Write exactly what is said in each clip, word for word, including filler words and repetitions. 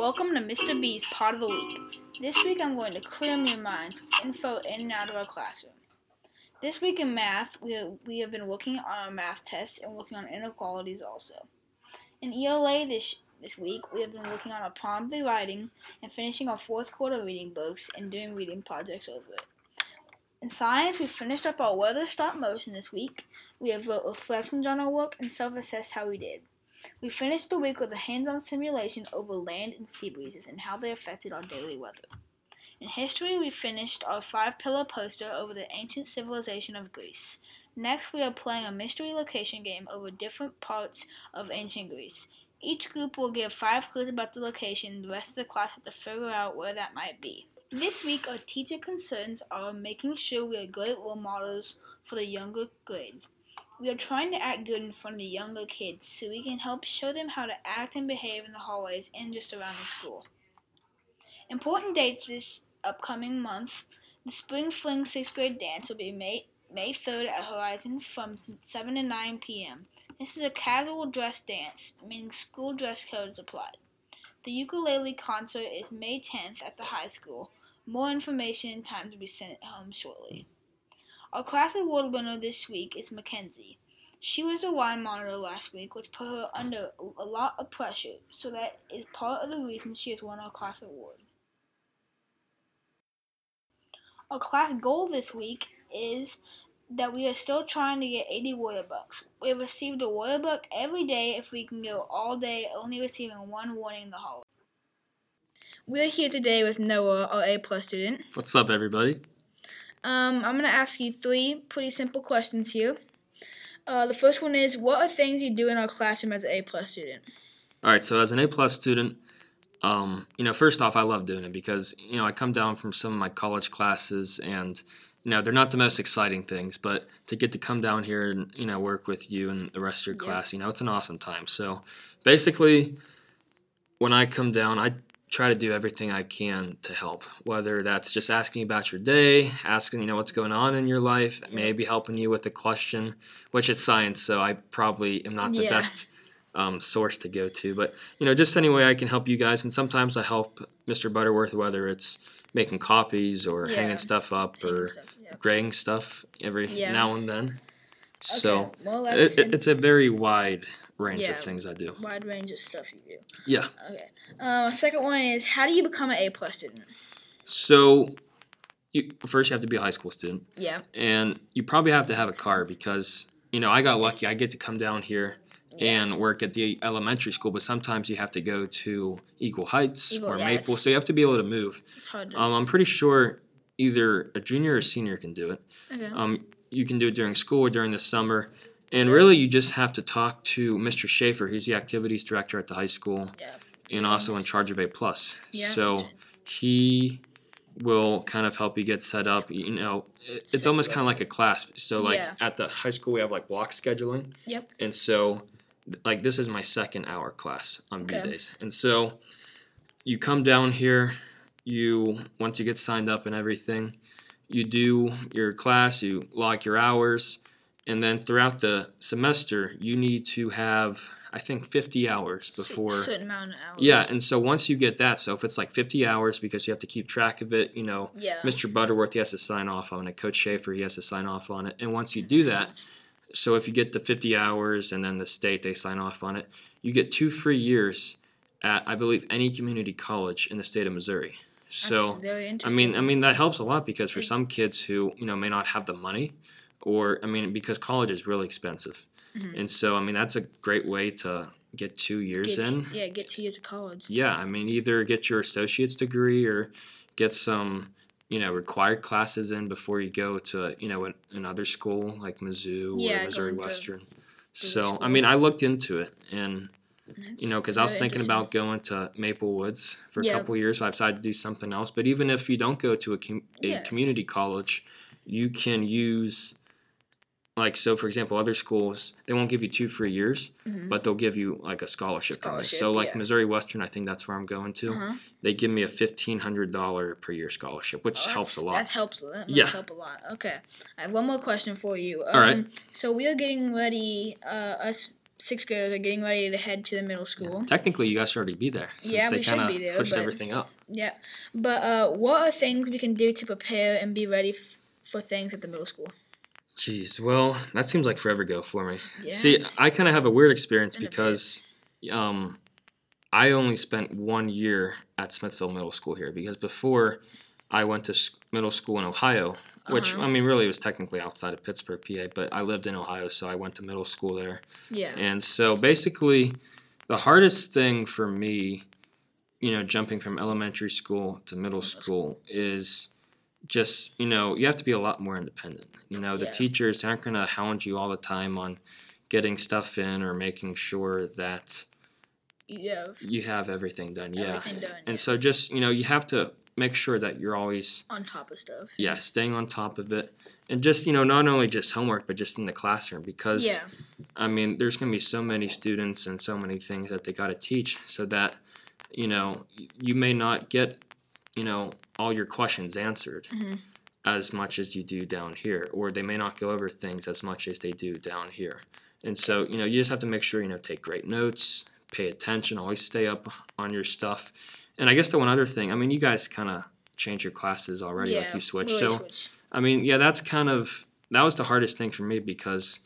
Welcome to Mister B's Part of the Week. This week I'm going to clear your mind with info in and out of our classroom. This week in math, we have, we have been working on our math tests and working on inequalities also. In E L A this this week, we have been working on our promptly writing and finishing our fourth quarter reading books and doing reading projects over it. In science, we finished up our weather stop motion this week. We have wrote reflections on our work and self-assessed how we did. We finished the week with a hands-on simulation over land and sea breezes and how they affected our daily weather. In history, we finished our five-pillar poster over the ancient civilization of Greece. Next, we are playing a mystery location game over different parts of ancient Greece. Each group will give five clues about the location. The rest of the class have to figure out where that might be. This week, our teacher concerns are making sure we are great role models for the younger grades. We are trying to act good in front of the younger kids so we can help show them how to act and behave in the hallways and just around the school. Important dates this upcoming month. The Spring Fling sixth grade dance will be May, May third at Horizon from seven to nine p.m. This is a casual dress dance, meaning school dress code is applied. The ukulele concert is May tenth at the high school. More information and time to be sent home shortly. Our class award winner this week is Mackenzie. She was the line monitor last week, which put her under a lot of pressure, so that is part of the reason she has won our class award. Our class goal this week is that we are still trying to get eighty Warrior Bucks. We have received a Warrior Buck every day if we can go all day, only receiving one warning in the hallway. We are here today with Noah, our A-plus student. What's up, everybody? Um, I'm going to ask you three pretty simple questions here. Uh, the first one is, what are things you do in our classroom as an A-plus student? All right, so as an A-plus student, um, you know, first off, I love doing it because, you know, I come down from some of my college classes and, you know, they're not the most exciting things, but to get to come down here and, you know, work with you and the rest of your Yep. class, you know, it's an awesome time. So basically, when I come down, I try to do everything I can to help, whether that's just asking about your day, asking, you know, what's going on in your life, maybe helping you with a question, which is science, so I probably am not the Yeah. best um, source to go to. But, you know, just any way I can help you guys. And sometimes I help Mister Butterworth, whether it's making copies or Yeah. hanging stuff up Hanging or stuff, yeah. grading stuff every Yeah. now and then. So Okay, well, that's it, it, it's a very wide range Yeah. of things I do. wide range of stuff you do. Yeah. Okay. Uh, second one is, how do you become an A-plus student? So you, first you have to be a high school student. Yeah. And you probably have to have a car sense. because, you know, I got lucky. I get to come down here Yeah. and work at the elementary school, but sometimes you have to go to Eagle Heights Eagle- or yeah, Maple, it's- so you have to be able to move. It's hard to... Um, I'm pretty sure either a junior or senior can do it. okay. Um, you can do it during school or during the summer. And really, you just have to talk to Mister Schaefer. He's the activities director at the high school Yeah. and also in charge of A plus. Yeah. So he will kind of help you get set up. You know, it, it's Set almost you kind of like a class. So like Yeah. at the high school, we have like block scheduling. Yep. And so like this is my second hour class on B Okay. days. And so you come down here, you once you get signed up and everything, you do your class, you log your hours, and then throughout the semester, you need to have, I think, fifty hours before. Certain amount of hours. Yeah, and so once you get that, so if it's like fifty hours because you have to keep track of it, you know, Yeah. Mister Butterworth, he has to sign off on it. Coach Schaefer, he has to sign off on it. And once you do that, so if you get the fifty hours and then the state, they sign off on it, you get two free years at, I believe, any community college in the state of Missouri. So, That's very I interesting. mean, I mean that helps a lot because for some kids who, you know, may not have the money or, I mean, because college is really expensive. Mhm. And so, I mean, that's a great way to get two years Get- in. Yeah, get two years of college. Yeah, I mean, either get your associate's degree or get some, you know, required classes in before you go to, you know, an, another school like Mizzou Yeah, or Missouri going to Western. So, I school. mean, I looked into it and, That's you know, because I was very thinking interesting. about going to Maple Woods for a Yeah. couple of years, but I decided to do something else. But even if you don't go to a, com- a Yeah. community college, you can use, like, so for example, other schools, they won't give you two free years, Mhm. but they'll give you like a scholarship. from it. Scholarship, So, like yeah. Missouri Western, I think that's where I'm going to. Uh-huh. They give me a fifteen hundred dollars per year scholarship, which Oh, helps a that's- lot. That helps. That must Yeah. help a lot. Okay. I have one more question for you. Um, All right. So we are getting ready. Uh, us sixth graders are getting ready to head to the middle school. Yeah. Technically, you guys should already be there since yeah, they we should kind be of there, switched but, everything up. Yeah, but uh, what are things we can do to prepare and be ready f- for things at the middle school? Jeez, well, that seems like forever ago for me. Yeah, See, I kind of have a weird experience because um, I only spent one year at Smithville Middle School here because before I went to s- middle school in Ohio, which, Uh-huh. I mean, really was technically outside of Pittsburgh, P A, but I lived in Ohio, so I went to middle school there. Yeah. And so basically, the hardest thing for me, you know, jumping from elementary school to middle school is just, you know, you have to be a lot more independent. You know, the Yeah. teachers aren't going to hound you all the time on getting stuff in or making sure that You have you have everything done. Yeah. everything done. And yeah. so just, you know, you have to make sure that you're always, on top of stuff. yeah, staying on top of it. And just, you know, not only just homework, but just in the classroom because, Yeah. I mean, there's going to be so many students and so many things that they got to teach so that, you know, you may not get, you know, all your questions answered Mm-hmm. as much as you do down here, or they may not go over things as much as they do down here. And so, you know, you just have to make sure, you know, take great notes, pay attention, always stay up on your stuff. And I guess the one other thing, I mean, you guys kind of changed your classes already, yeah, like you switched. really So, switched. I mean, yeah, that's kind of, that was the hardest thing for me because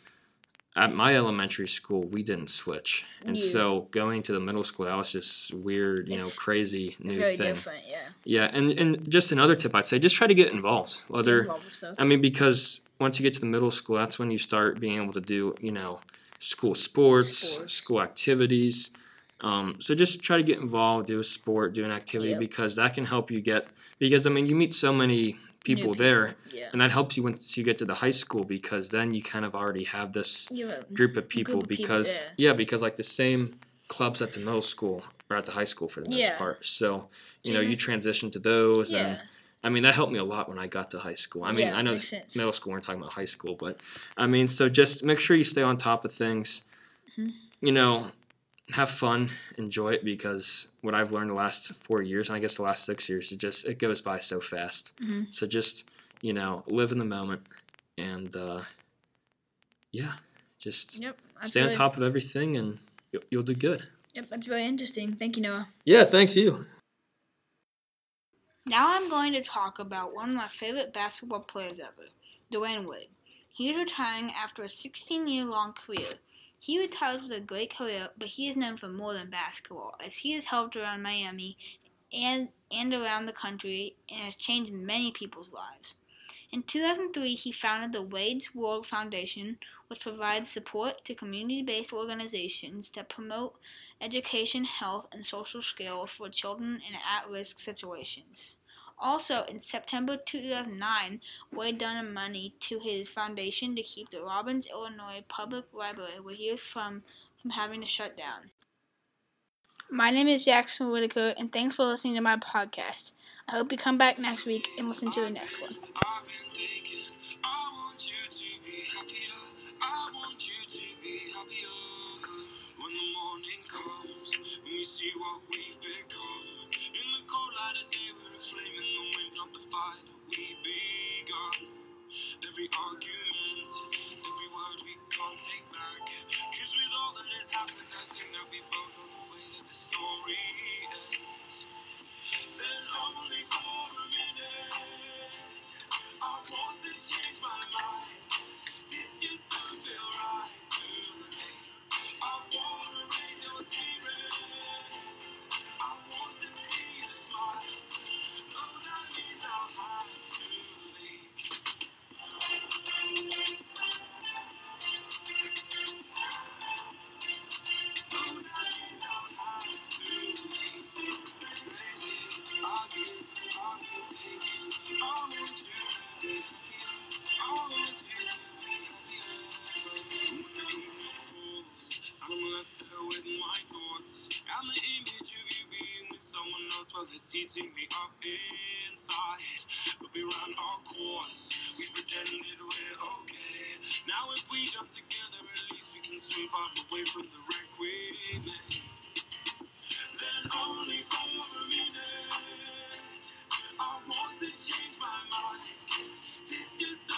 at my elementary school, we didn't switch. And Yeah. so going to the middle school, that was just weird, you know, It's crazy new Very thing. different, yeah. Yeah, and, and just another tip I'd say, just try to get involved. Whether, Involved with stuff. I mean, because once you get to the middle school, that's when you start being able to do, you know, school sports, Sports. school activities. Um, so just try to get involved, do a sport, do an activity, Yep. because that can help you get, because, I mean, you meet so many people, New there, Yeah. and that helps you once you get to the high school because then you kind of already have this You have a group of people group of people because, there. yeah, because like the same clubs at the middle school or at the high school for the most Yeah. part. So, you So know, you you make- transition to those and Yeah. I mean, that helped me a lot when I got to high school. I mean, Yeah, I know makes it's sense. middle school, we're talking about high school, but I mean, so just make sure you stay on top of things. Mhm. You know, have fun, enjoy it because what I've learned the last four years, and I guess the last six years, it just it goes by so fast. Mhm. So just, you know, live in the moment and uh, yeah, just Yep. That's stay on really, top of everything and you'll, you'll do good. Yep, that's very interesting. Thank you, Noah. Yeah, thanks you. Now I'm going to talk about one of my favorite basketball players ever, Dwayne Wade. He's retiring after a sixteen-year-long career. He retired with a great career, but he is known for more than basketball, as he has helped around Miami and, and around the country and has changed many people's lives. In two thousand three, he founded the Wade's World Foundation, which provides support to community-based organizations that promote education, health, and social skills for children in at-risk situations. Also, in September two thousand nine, Wade donated money to his foundation to keep the Robbins, Illinois Public Library, where he is from, from having to shut down. My name is Jackson Whitaker, and thanks for listening to my podcast. I hope you come back next week and listen to the next one. I've been thinking, I want you to be happier. I want you to be happier. When the morning comes, when we see what we've become. In the cold light of day, we're a flame in the wind of the fire that we begun. Every argument, every word we can't take back. Cause with all that has happened, I think that we both know the way that the story ends. Then only for a minute, I want to change my mind. 'Cause this just don't feel right to me. I wanna raise your spirits. I want to see you smile. No, that means I'll have to leave. No, that means I'll have to leave. Lately, I've been, I've been thinking, I want you to be happier. I want you to be happier. When the evening falls, and I'm left there with my thoughts, and the image of you being with someone else, well, it's eating me up inside. But we ran our course, we pretended we're okay. Now if we jump together, at least we can swim far away from the wreck we made. Then only for a minute, I want to change my mind. 'Cause this just